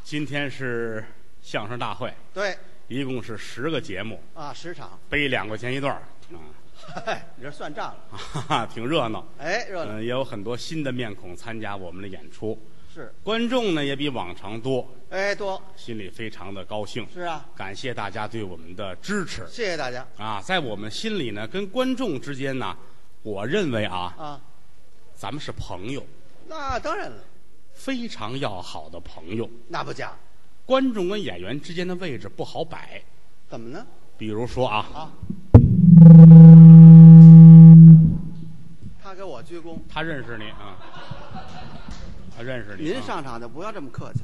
今天是相声大会， 对， 一共是10个节目啊，10场， 背2块钱一段啊， 嗨，你这算账了， 哈哈，挺热闹。 哎，热闹， 也有很多新的面孔参加我们的演出， 是， 观众呢也比往常多， 哎，多， 心里非常的高兴。 是啊， 感谢大家对我们的支持。 谢谢大家啊，在我们心里呢，跟观众之间呢，我认为啊，咱们是朋友， 那当然了， 非常要好的朋友。 那不假， 观众跟演员之间的位置不好摆， 怎么呢？ 比如说啊， 他给我鞠躬， 他认识你啊，他认识你。 您上场就不要这么客气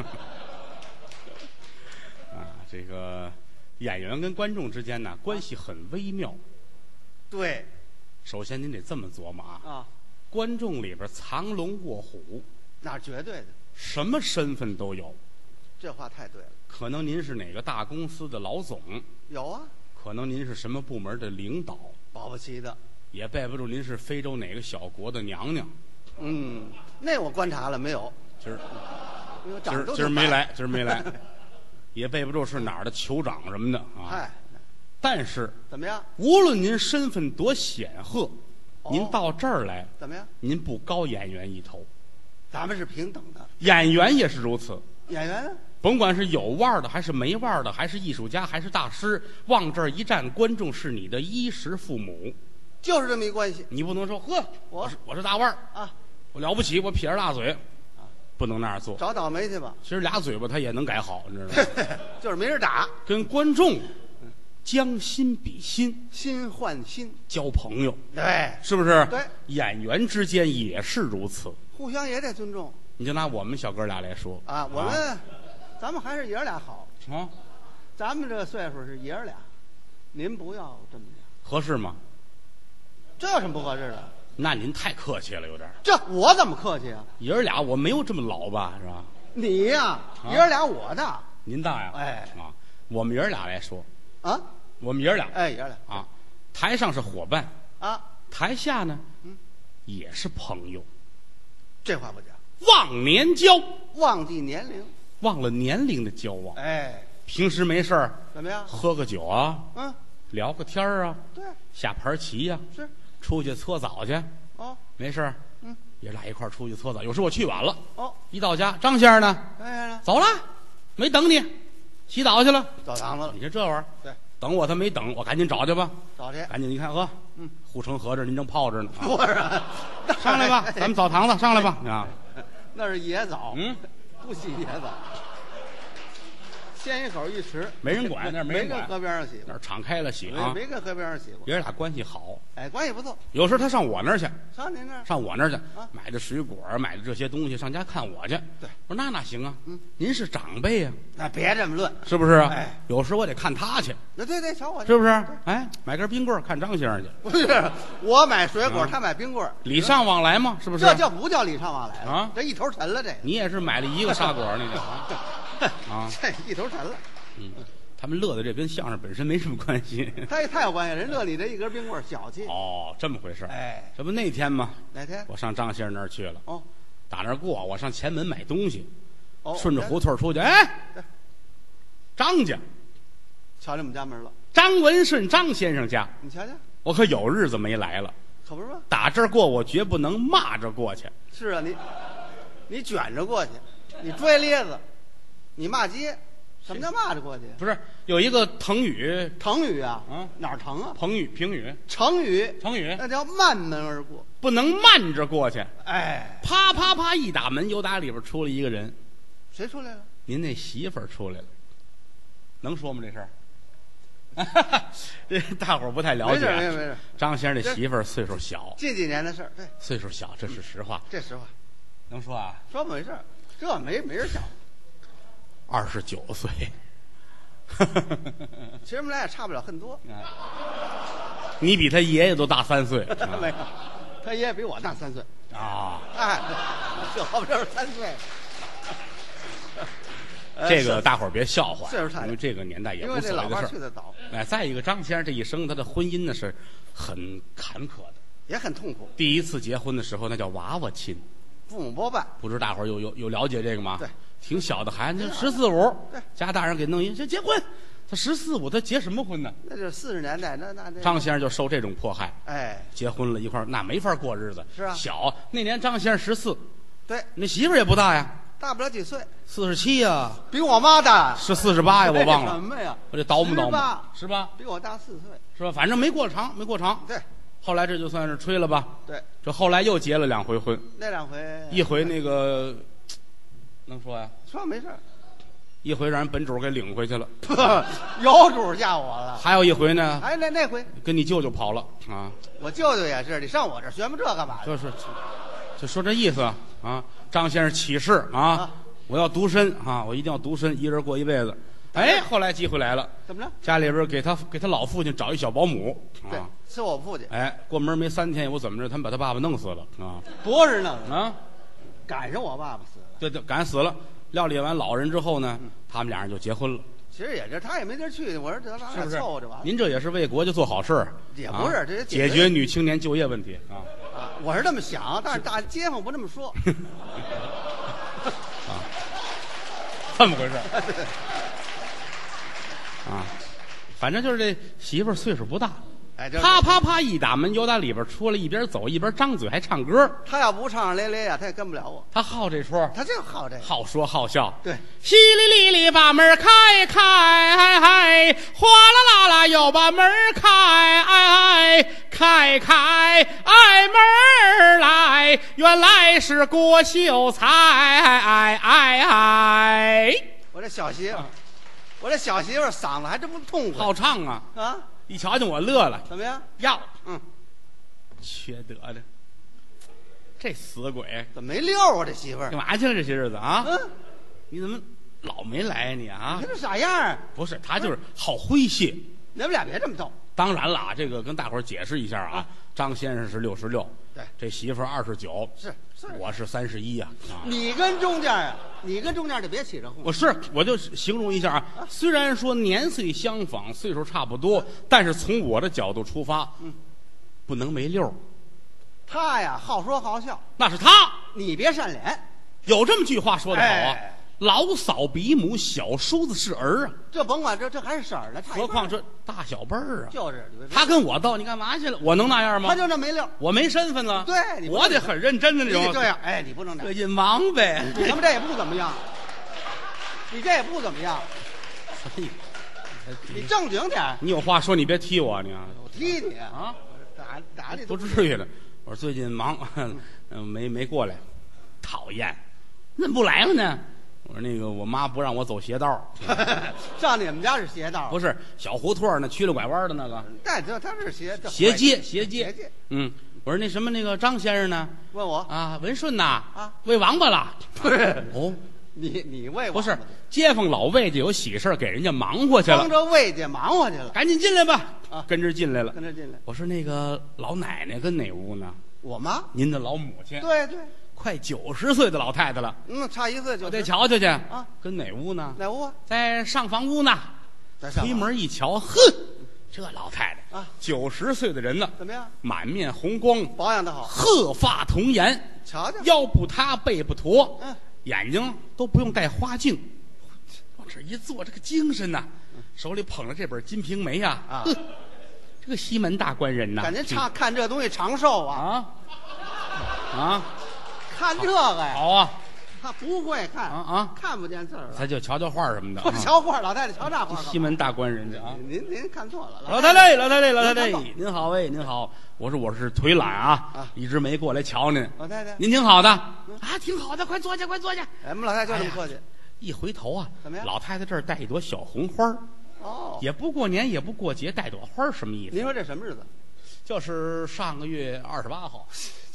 啊，这个演员跟观众之间呢，关系很微妙。 对， 首先您得这么琢磨啊，观众里边藏龙卧虎， 那是绝对的， 什么身份都有。 这话太对了。 可能您是哪个大公司的老总， 有啊， 可能您是什么部门的领导， 保不齐的。 也背不住您是非洲哪个小国的娘娘。 那我观察了没有？ 今儿没来，今儿没来，也背不住是哪儿的酋长什么的啊。 嗨， 但是怎么样？ 无论您身份多显赫，您到这儿来怎么样？ 您不高演员一头。 咱们是平等的， 演员也是如此。 演员呢？ 甭管是有腕儿的，还是没腕儿的，还是艺术家，还是大师，往这儿一站，观众是你的衣食父母， 就是这么一关系。 你不能说呵，我是大腕儿啊， 我了不起，我撇着大嘴，不能那样做。 找倒霉去吧。 其实俩嘴巴他也能改好，你知道吗？ 就是没人打。 跟观众将心比心， 心换心， 交朋友， 对， 是不是？ 对， 演员之间也是如此， 互相也得尊重。 你就拿我们小哥俩来说啊，我们。咱们还是爷儿俩好啊！ 咱们这岁数是爷儿俩，您不要这么讲， 合适吗？ 这有什么不合适的？ 那您太客气了，有点。 这我怎么客气啊？ 爷儿俩我没有这么老吧，是吧？ 你呀，爷儿俩我大， 您大呀？ 哎啊，我们爷儿俩来说啊， 我们爷儿俩， 哎，爷儿俩啊，台上是伙伴啊， 台下呢，也是朋友。 这话不假。 忘年交， 忘记年龄。 忘了年龄的交往， 哎， 平时没事儿怎么样？ 喝个酒啊，聊个天儿啊， 对， 下盘棋呀， 是， 出去搓澡去，没事儿，爷俩一块儿出去搓澡。有时我去晚了，一到家，张先生呢？ 张先生走了，没等你，洗澡去了， 澡堂子了。 你说这玩意儿， 对， 等我他没等，我赶紧找去吧， 找去， 赶紧你看呵，护城河这您正泡着呢， 不是， 上来吧，咱们澡堂子上来吧，啊， 那是野澡，不洗野澡，先一口一池， 没人管，那没人管， 跟河边上洗， 那敞开了洗啊， 没跟河边上洗过。 爷俩关系好， 哎，关系不错。 有时候他上我那儿去， 上您那儿， 上我那儿去，买的水果，买的这些东西，上家看我去。 对， 我说那行啊，您是长辈呀， 那别这么论， 是不是啊？ 哎， 有时我得看他去。 那对，瞧我去， 是不是？哎，买根冰棍看张先生去。 不是，我买水果，他买冰棍， 礼尚往来嘛，是不是？ 这不叫礼尚往来啊？ 这一头沉了，这你也是买了一个砂果那个啊？这一头沉了。 他们乐的这跟相声本身没什么关系。 太有关系，人乐你这一根冰棍小气。 哦，这么回事。 哎， 这不那天吗？ 哪天？ 我上张先生那儿去了。打那儿过，我上前门买东西。顺着胡同出去，哎，张家， 瞧你们家门了。 张文顺张先生家， 你瞧瞧， 我可有日子没来了。 可不是吗？ 打这儿过，我绝不能骂着过去。 是啊，你卷着过去，你拽咧子，你骂街。什么叫骂着过去？ 不是有一个成语？ 成语啊？哪儿成啊？ 评语。 成语， 那叫慢门而过， 不能慢着过去。 哎， 啪啪啪一打门，由打里边出来一个人。 谁出来了？ 您那媳妇儿出来了。能说吗这事儿？这大伙儿不太了解。 没事。 张先生的媳妇儿岁数小， 近几年的事儿，对， 岁数小，这是实话。 这实话。 能说啊？ 说没事，这没人小。 29岁， 其实我们俩也差不了很多。 你比他爷爷都大3岁。 没有，他爷爷比我大3岁。 啊， 哎，这好不就是3岁？ 这个大伙儿别笑话， 岁数差， 因为这个年代也不所谓的事去的早。哎，再一个，张先生这一生他的婚姻呢是很坎坷的， 也很痛苦。 第一次结婚的时候，那叫娃娃亲， 父母包办。 不知大伙儿有了解这个吗？ 对， 挺小的孩子，14、15，家大人给弄一结婚，他14、15，他结什么婚呢？ 那就是40年代，那张先生就受这种迫害， 哎， 结婚了一块儿，那没法过日子。 是啊， 小那年张先生14， 对， 那媳妇儿也不大呀， 大不了几岁 ，47呀， 比我妈大， 是48呀，我忘了。 什么呀？ 我这叨磨叨磨，18， 比我大4岁， 是吧？反正没过长。 对， 后来这就算是吹了吧。 对， 这后来又结了2回婚， 那2回， 一回那个能说呀？ 说没事， 一回让人本主给领回去了， 有主吓我了。 还有一回呢， 哎，那回跟你舅舅跑了啊。 我舅舅也是，你上我这学么这干嘛？ 就说这意思啊。张先生起誓啊，我要独身啊，我一定要独身，一人过一辈子。哎，后来机会来了， 怎么着？ 家里边给他老父亲找一小保姆对， 啊， 是我父亲。 哎，过门没3天，我怎么着，他们把他爸爸弄死了啊？ 不是弄啊， 赶上我爸爸死了。 对，赶死了。料理完老人之后呢，他们俩人就结婚了。 其实也是，他也没地儿去。我说得咱俩凑合着完了。 您这也是为国家做好事， 也不是这解决女青年就业问题啊。 我是这么想，但是大街坊不这么说。 啊，这么回事啊，反正就是这媳妇儿岁数不大， 哎， 啪啪啪一打门，由打里边出来，一边走一边张嘴还唱歌。 他要不唱咧咧呀，他也跟不了我。 他好这出， 他就好这个， 好说好笑。 对， 淅沥沥沥把门开开，哗啦啦啦又把门开开，挨门来，原来是郭秀才。 我这小媳妇嗓子还真不痛快， 好唱啊！ 啊， 一瞧见我乐了， 怎么样？ 要， 嗯， 缺德的，这死鬼， 怎么没溜啊？这媳妇干嘛去了这些日子啊？ 嗯， 你怎么老没来你啊？ 你看这傻样儿。 不是，他就是好诙谐。 你们俩别这么逗。 当然了，这个跟大伙儿解释一下啊。张先生是66， 对， 这媳妇儿29， 是， 我是31呀。 你跟中间啊，就别起这哄。 我就形容一下啊。虽然说年岁相仿，岁数差不多，但是从我的角度出发，不能没溜。 他呀，好说好笑， 那是他。 你别扇脸。 有这么句话说得好啊。 哎， 老嫂比母，小叔子是儿啊。 这甭管这还是婶儿呢， 何况这大小辈儿啊。 就是他跟我斗，你干嘛去了？我能那样吗？ 他就那没溜， 我没身份了。 对， 我得很认真的那种。 你这样，哎，你不能这样。 最近忙呗。 咱们这也不怎么样，你这也不怎么样。你正经点。 你有话说，你别踢我，你啊。 我踢你啊！ 打你不至于的。我说最近忙，没过来，讨厌。怎么不来了呢？我说那个我妈不让我走邪道。 上你们家是邪道？ 不是小胡同那曲了拐弯的那个。 但他是邪街。我说那什么那个张先生呢？ 问我啊，文顺呐啊， 喂王八了。 不是哦， 你喂我不是街坊老魏家有喜事给人家忙活去了， 帮着魏家忙活去了， 赶紧进来吧。 啊， 跟着进来了。我说那个老奶奶跟哪屋呢？ 我妈， 您的老母亲。 对， 快90岁的老太太了。 差1岁就。 我得瞧瞧去啊， 跟哪屋呢？ 哪屋啊？ 在上房屋呢。推门一瞧，呵，这老太太啊 ，90岁的人了， 怎么样？ 满面红光， 保养得好， 鹤发童颜， 瞧瞧， 腰不塌背不驼，眼睛都不用戴花镜，往这一坐，这个精神呐，手里捧着这本《金瓶梅》呀，这个西门大官人呐， 感觉看这东西长寿啊看这个呀， 好啊。 他不会看看不见字儿， 他就瞧画什么的。 不瞧画，老太太瞧这画。 西门大官人家啊， 您看错了。 老太太，您好哎，您好。我说我是忒懒啊，一直没过来瞧您。 老太太， 您挺好的啊，挺好的，快坐下。 我们老太太就这么客气。 一回头啊， 怎么样？ 老太太这儿带一朵小红花哦， 也不过年也不过节，带朵花什么意思？ 您说这什么日子？ 就是上个月28号。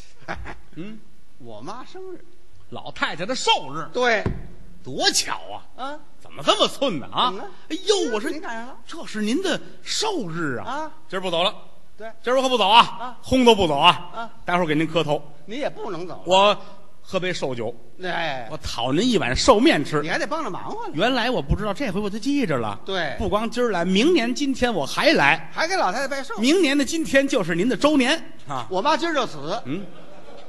我妈生日。 老太太的寿日， 对， 多巧啊！怎么这么寸呢啊？哎呦，我说您赶上了， 这是您的寿日啊！今儿不走了， 对， 今儿我可不走啊！轰都不走啊！待会儿给您磕头， 你也不能走， 我喝杯寿酒， 哎， 我讨您一碗寿面吃， 你还得帮着忙活呢。 原来我不知道，这回我就记着了。 对， 不光今儿来，明年今天我还来， 还给老太太拜寿。 明年的今天就是您的周年啊！ 我妈今儿就死，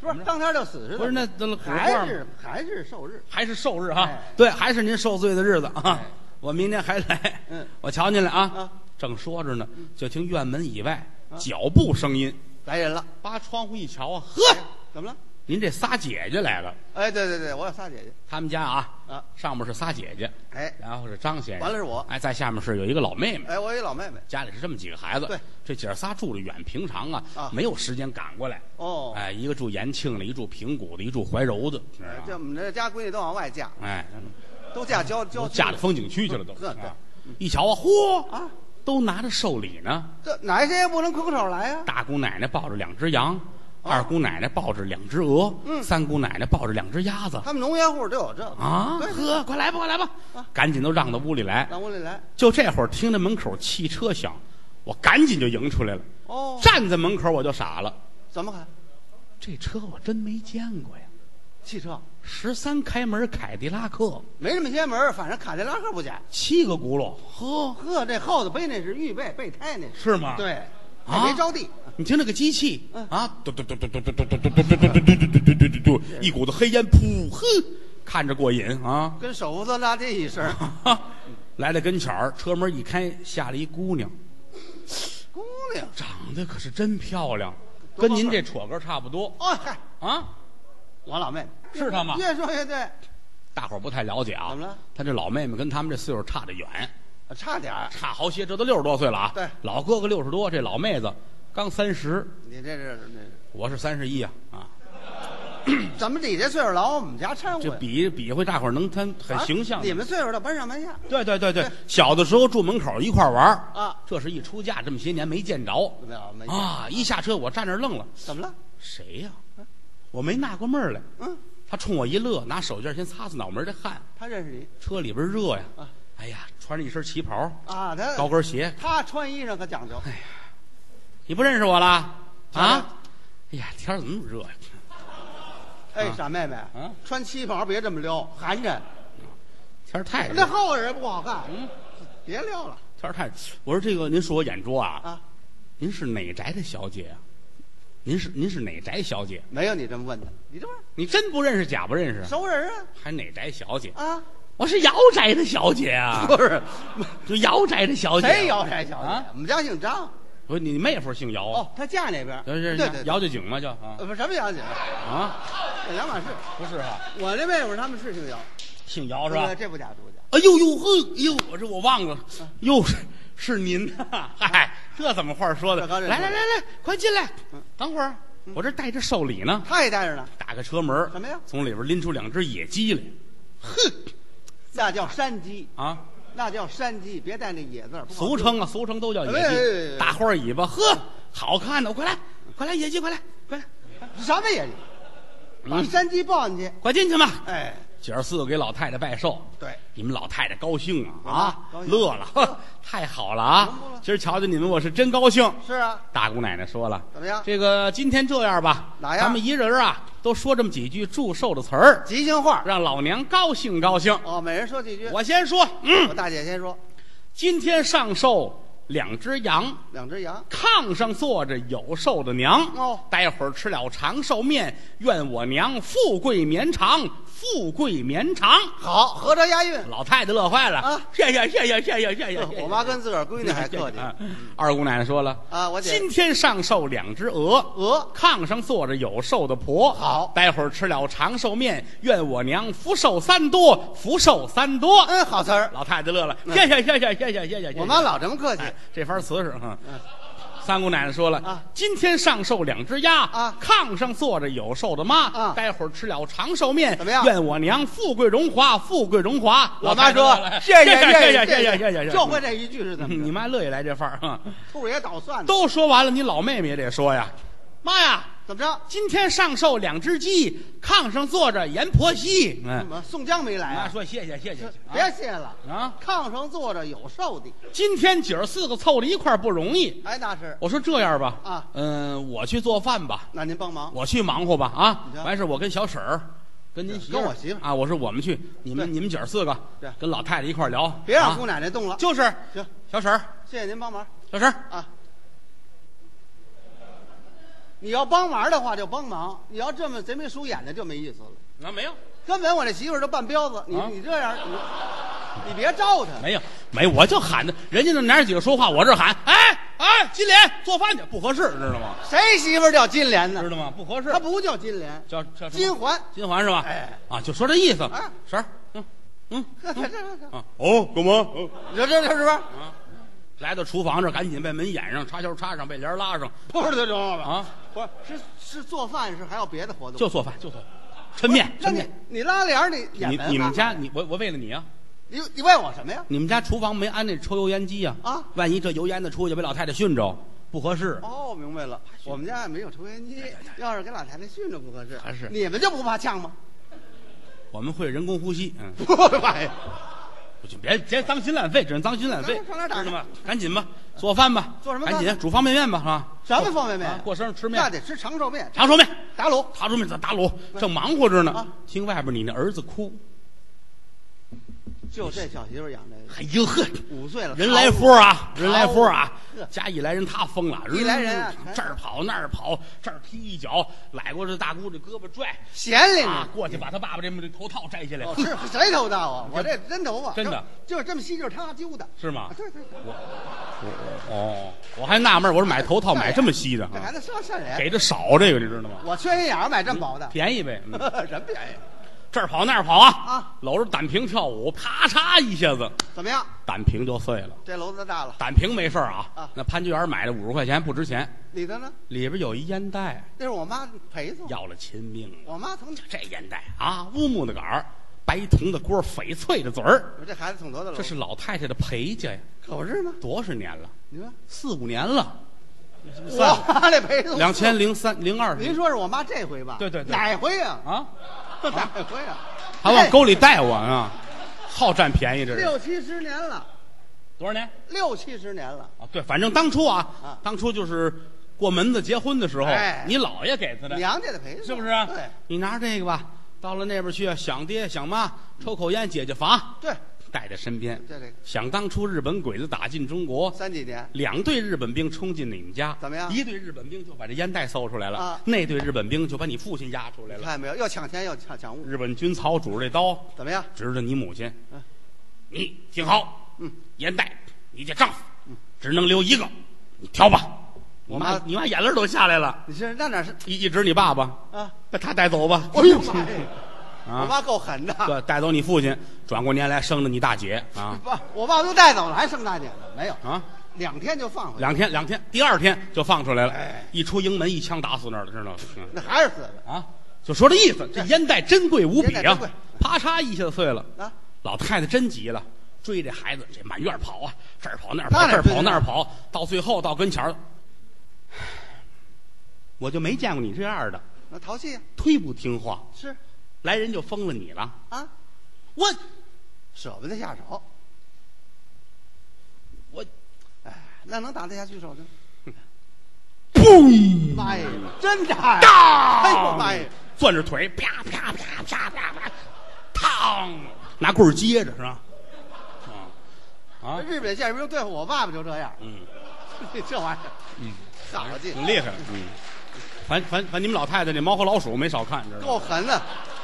不是当天就死似的。 不是那还是寿日， 还是寿日哈？ 哎对，还是您受罪的日子啊！ 哎我明天还来，我瞧您来啊！正说着呢，就听院门以外脚步声音， 来人了。 扒窗户一瞧啊，呵， 怎么了？ 您这仨姐姐来了。 哎，对，我有仨姐姐。 他们家上面是仨姐姐， 哎， 然后是张先生， 完了是我， 哎，在下面是有一个老妹妹。 哎，我有一老妹妹， 家里是这么几个孩子。 对， 这姐儿仨住得远，平常没有时间赶过来。 哦， 哎，一个住延庆的，一住平谷的，一住怀柔的。 这我们这家闺女都往外嫁， 哎， 都嫁都嫁到风景区去了都。 对， 一瞧啊，嚯都拿着寿礼呢。 这哪些也不能空手来呀？ 大姑奶奶抱着2只羊，二姑奶奶抱着2只鹅，三姑奶奶抱着2只鸭子。 他们农业户都有这啊！呵，快来吧，快来吧！赶紧都让到屋里来。 让屋里来。 就这会儿听着门口汽车响，我赶紧就迎出来了。 哦， 站在门口我就傻了。 怎么看？ 这车我真没见过呀！ 汽车 13开门凯迪拉克， 没这么些门，反正凯迪拉克不假。 7个轱辘， 呵，这后头背那是预备备胎那是吗？ 对，还没着地。 你听这个机器嘟嘟嘟嘟嘟嘟嘟嘟嘟嘟嘟嘟嘟嘟嘟，一股子黑烟，噗，呵，看着过瘾啊！ 跟手扶子拉地一声。 来了跟前儿，车门一开，下了一姑娘。 姑娘长得可是真漂亮，跟您这戳哥差不多。 哦嗨我老妹妹是她吗？ 越说越对。 大伙儿不太了解啊。 怎么了？ 她这老妹妹跟他们这岁数差得远， 差点儿， 差好些，这都60多岁了啊。 对， 老哥哥60多，这老妹子刚30。 你这是我是31啊。 怎么你这岁数老我们家掺和？ 就比划大伙儿能他很形象。 你们岁数的搬上搬下。 对，小的时候住门口一块玩啊， 这是一出嫁这么些年没见着啊，一下车我站那儿愣了。 怎么了？ 谁呀？我没纳过闷儿来。他冲我一乐，拿手绢先擦擦脑门的汗。 他认识你？ 车里边热呀。哎呀，穿着一身旗袍啊，他高跟鞋。 他穿衣裳可讲究。 哎呀，你不认识我了啊？哎呀，天怎么那么热呀？ 哎，傻妹妹，穿旗袍别这么撩，寒碜。 天太热， 那后边人不好看。别撩了。 天太热。我说这个，您是我眼拙啊？您是哪宅的小姐啊？您是哪宅小姐？ 没有你这么问的，你这不是？ 你真不认识假不认识？ 熟人啊！ 还哪宅小姐啊？ 我是姚宅的小姐啊！ 不是， 就姚宅的小姐。 谁姚宅小姐？我们家姓张。 不是你妹夫姓姚哦，他嫁那边。 对，姚家井嘛叫不是什么姚家井啊？ 这两码事。不是啊，我这妹夫他们是姓姚。 姓姚是吧？ 这不假，不假。 哎呦呵，哎呦，我忘了，又是您呐！嗨，这怎么话说的？来，快进来。等会儿，我这带着寿礼呢。 他也带着呢。 打开车门， 什么呀？ 从里边拎出2只野鸡来。 哼，那叫山鸡啊， 那叫山鸡，别带那野字。 俗称都叫野鸡。大花尾巴，呵，好看的，快来，野鸡，快来。 什么野鸡？把山鸡抱进去， 快进去吧。 哎。 姐儿4个给老太太拜寿， 对， 你们老太太高兴啊，乐了，太好了啊！今儿瞧见你们，我是真高兴。 是啊， 大姑奶奶说了， 怎么样？ 这个今天这样吧， 哪样？ 咱们一人都说这么几句祝寿的词儿， 吉祥话， 让老娘高兴高兴。 哦，每人说几句。 我先说， 我大姐先说。 今天上寿2只羊 ，2只羊， 炕上坐着有寿的娘。 哦， 待会儿吃了长寿面，愿我娘富贵绵长，富贵绵长。 好，合着押韵。 老太太乐坏了啊！谢谢。 我妈跟自个儿闺女还客气。 二姑奶奶说了啊，我今天上寿2只鹅，炕上坐着有寿的婆。 好， 待会儿吃了长寿面，愿我娘福寿3多，福寿3多。 好词儿。 老太太乐了，谢谢。 我妈老这么客气。 这番词是三姑奶奶说了今天上寿2只鸭炕上坐着有寿的妈待会儿吃了长寿面， 怎么样？ 愿我娘富贵荣华，富贵荣华。 我妈说谢谢，就会这一句是怎么？ 你妈乐意来这范儿兔也捣蒜。 都说完了，你老妹妹也得说呀，妈呀！ 怎么着？ 今天上寿2只鸡，炕上坐着阎婆惜。 怎么宋江没来啊？ 妈说谢谢， 别谢了啊！ 炕上坐着有寿的。 今天姐儿4个凑到一块儿不容易。 哎，那是。 我说这样吧啊， 我去做饭吧。 那您帮忙。 我去忙活吧啊！完事我跟小婶儿，跟您媳妇， 跟我媳妇啊，我说我们去，你们姐儿4个，跟老太太一块儿聊， 别让姑奶奶动了。 就是行， 小婶儿， 谢谢您帮忙。 小婶儿啊。 你要帮忙的话就帮忙，你要这么贼眉鼠眼的就没意思了。 那没有， 根本我这媳妇儿都半彪子，你这样，你别招她。 没，我就喊着人家那娘几个说话，我这喊，哎，金莲做饭去，不合适，知道吗？ 谁媳妇儿叫金莲呢？ 知道吗？不合适， 她不叫金莲， 叫金环， 金环是吧？ 哎， 就说这意思。 啊， 婶儿， 这干嘛？ 这是吧？ 来到厨房这，赶紧把门掩上，插销插上，被帘拉上。 不是这种啊， 不是做饭，是还有别的活动？ 就做饭，抻面。 那你拉帘你掩门你们家我为了你啊， 你问我什么呀？ 你们家厨房没安那抽油烟机呀？万一这油烟子出去被老太太熏着，不合适。 哦，明白了，我们家也没有抽烟机，要是给老太太熏着不合适。 还是你们就不怕呛吗？ 我们会人工呼吸。 不怕呀。 别脏心烂肺，这是脏心烂肺， 上哪打知道吗？赶紧吧，做饭吧， 做什么？ 赶紧煮方便面吧，是吧？ 什么方便面？ 过生日吃面， 那得吃长寿面。 长寿面， 打卤， 打卤，正忙活着呢。听外边你那儿子哭， 就这小媳妇养这个。 哎呦呵 ，5岁了， 人来福啊，家一来人他疯了， 一来人啊， 这儿跑那儿跑，这儿踢一脚，揽过这大姑这胳膊拽， 闲灵过去把他爸爸这头套摘下来。 是谁头套啊？我这真头发， 真的就是这么细，就是他揪的， 是吗？ 对， 我还纳闷，我说买头套买这么稀的， 这孩子善人， 给的少这个，你知道吗？ 我缺心眼儿买这么薄的， 便宜呗， 真便宜。 这儿跑那儿跑啊！搂着胆瓶跳舞，啪嚓一下子， 怎么样？ 胆瓶就碎了。 这篓子大了， 胆瓶没事啊。那潘家园买的50块钱不值钱， 里头呢？ 里边有一烟袋， 那是我妈陪送， 要了亲命。 我妈从这烟袋啊，乌木的杆儿，白铜的锅，翡翠的嘴儿。 这孩子从多大了？ 这是老太太的陪嫁呀， 可是吗？ 多少年了？ 你说 4、5年了。 我妈这陪送 2003、02。 您说是我妈这回吧？ 对， 哪回呀？哪回呀？ 还往沟里带我啊！好占便宜，这是 60、70年了。 多少年 ？60、70年了啊！对，反正当初当初就是过门子结婚的时候，你姥爷给他的， 娘家的陪送， 是不是？ 对， 你拿着这个吧，到了那边去，想爹想妈，抽口烟解解乏。 对， 带在身边。 这个想当初日本鬼子打进中国 3几年 ，2队日本兵冲进你们家， 怎么样？ 一队日本兵就把这烟袋搜出来了，那队日本兵就把你父亲押出来了。 看见没有？要抢钱，要抢物。 日本军曹拄着这刀， 怎么样？ 指着你母亲，你听好，烟袋你这丈夫，只能留一个，你挑吧。你妈眼泪都下来了。 你是那哪是？ 一指你爸爸把他带走吧。 哎呦妈呀！我妈够狠的。 对，带走你父亲，转过年来生了你大姐啊。 我爸都带走了，还生大姐呢？没有啊 ，2天就放回来。 2天，第2天就放出来了。一出营门，一枪打死那儿了，知道吗？ 那还是死的啊！就说这意思，这烟袋珍贵无比啊！啪嚓一下碎了啊！ 老太太真急了，追这孩子，这满院跑啊，这儿跑那儿跑，这儿跑那儿跑，到最后到跟前儿，我就没见过你这样的。 那淘气呀， 忒不听话。 是。 来人就封了你了啊！ 我舍不得下手，那能打得下去手呢？ 嘣！ 妈呀，真打呀！ 哎呦妈呀！ 攥着腿，啪啪啪啪啪啪，嘡！拿棍儿接着是吧？ 日本宪兵对付我爸爸就这样。这玩意儿，好劲， 挺厉害。反正你们老太太那猫和老鼠没少看，知道吗？ 够狠的。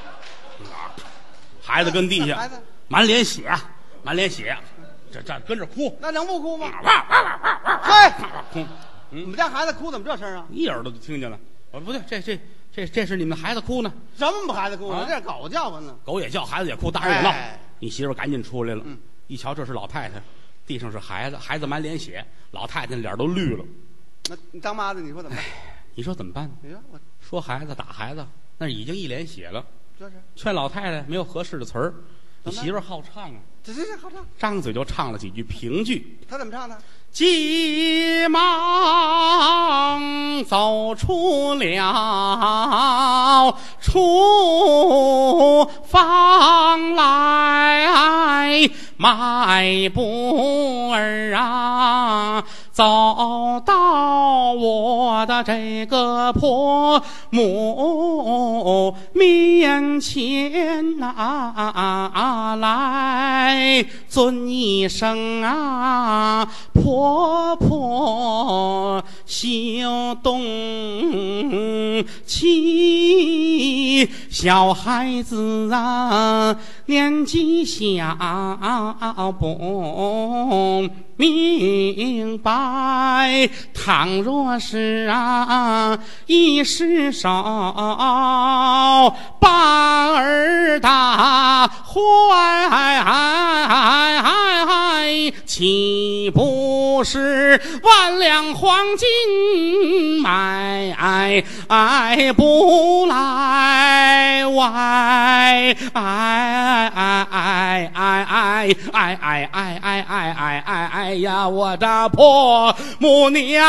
孩子跟地下， 孩子满脸血，这跟着哭， 那能不哭吗？嗨，你们家孩子哭怎么这声啊？ 一耳朵就听见了。我说不对，这是你们孩子哭呢？ 什么孩子哭呢？这是狗叫唤呢。 狗也叫，孩子也哭，大人也闹。你媳妇赶紧出来了，一瞧这是老太太，地上是孩子，孩子满脸血，老太太脸都绿了。 那你当妈的，你说怎么办？ 你说怎么办呢？说孩子打孩子，那已经一脸血了。劝老太太没有合适的词儿，你媳妇儿好唱啊， 这好唱， 张嘴就唱了几句评剧。 他怎么唱的？ 急忙走出了厨房来，迈步儿啊，走到我的这个婆母面前来，尊一声啊，婆婆休动气。小孩子啊，年纪小不明白，倘若是一失手把儿打坏，岂不是万两黄金买不来？哎呀，我的婆母娘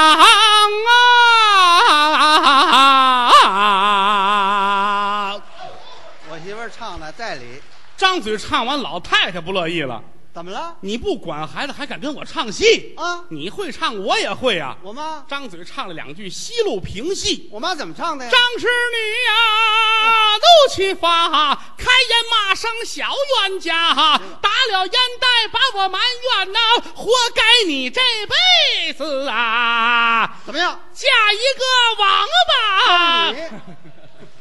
啊！ 我媳妇儿唱的在理， 张嘴唱完，老太太不乐意了。 怎么了？ 你不管孩子，还敢跟我唱戏啊？ 你会唱，我也会啊。 我妈张嘴唱了2句西路评戏。 我妈怎么唱的呀？ 张氏女呀，怒气发，开言骂声小冤家，打了烟袋把我埋怨呐，活该你这辈子啊！ 怎么样？ 嫁一个王八！